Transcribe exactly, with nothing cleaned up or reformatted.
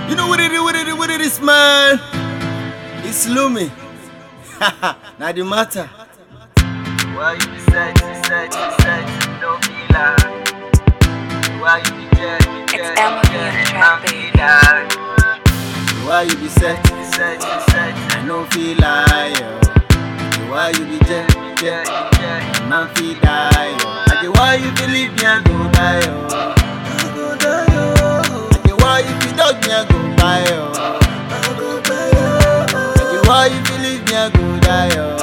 You know what it is, what it is, what it is, man? It's Lumi. Now the matter. Why you be sad, sad, sad, no feel like. Why you be dead, be dead, be dead, and feel like. Why you be sad, Sad, sad, I no feel like yo. Why you be dead, be dead, be dead, man feel die yo. I say why you believe me I go die yo. I go die yo. I say why you be dog me I go die yo. I go die yo. I say why you believe me I go die yo.